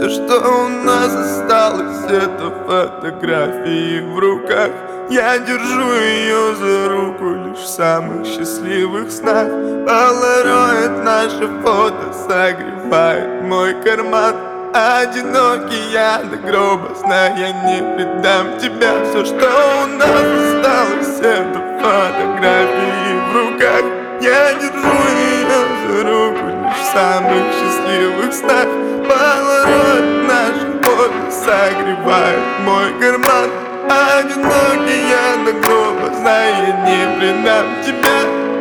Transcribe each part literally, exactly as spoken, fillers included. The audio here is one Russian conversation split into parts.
Все, что у нас осталось, это фотографии в руках. Я держу ее за руку лишь в самых счастливых снах. Полароид наше фото согревает мой карман. Одинокий я до гроба, зная, я не предам тебя. Все, что у нас осталось, это фотографии в руках. Я держу ее за руку лишь в самых счастливых снах. Полароид наше фото согревает мой карман. Одинокий я до гроба, зная, я не предам тебя.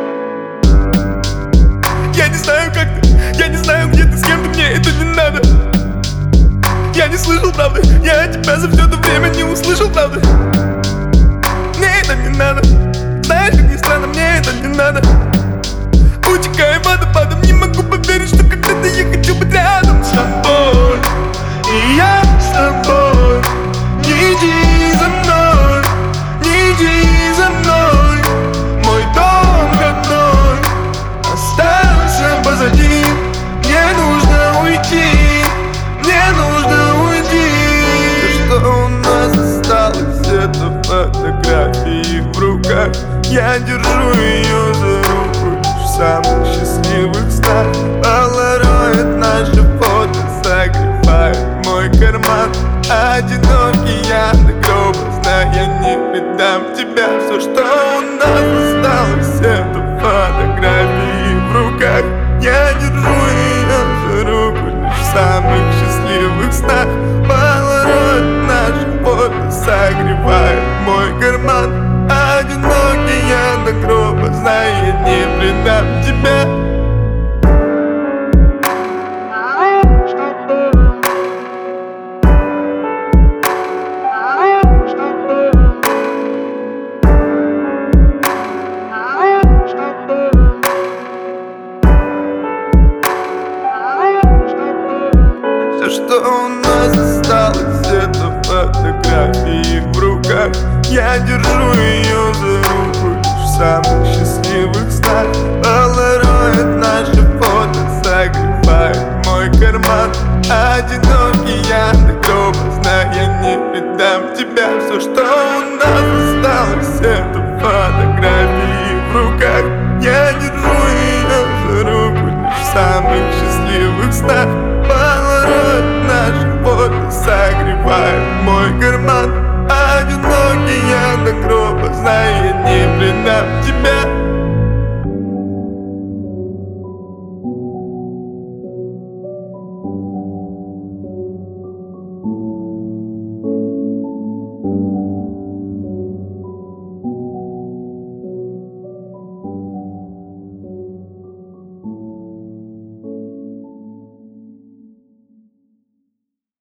Я не знаю, как ты, я не знаю, где ты, с кем ты, мне это не надо. Я не слышал правды, я тебя за все это время не услышал правды. Мне это не надо, знаешь, как ни странно, мне это не надо. Утекаю водопадом, не могу поверить, что когда-то я хочу быть рядом с тобой. И я с тобой. Не иди за мной, не иди за мной. Мой дом родной остался позади. Мне нужно уйти, мне нужно уйти. Все, что у нас осталось, это фотографии в руках. Я держу ее за руку лишь в самых счастливых снах. Полароид наше фото согревает мой карман. Одинокий я до гроба, зная, я не предам тебя. Все, что у нас осталось, это фотографии в руках. Я держу ее за руку лишь в самых счастливых снах. Полароид наше фото согревает мой карман. Одинокий я до гроба, зная, я не предам тебя. Все, что у нас осталось, это фотографии в руках. Я держу ее за руку лишь в самых счастливых снах. Полароид наше фото согревает мой карман. Одинокий я до гроба, зная, я не предам тебя. Все, что у нас осталось, это фотографии в руках. Я держу ее за руку лишь в самых счастливых снах. Полароид наше фото согревает мой карман.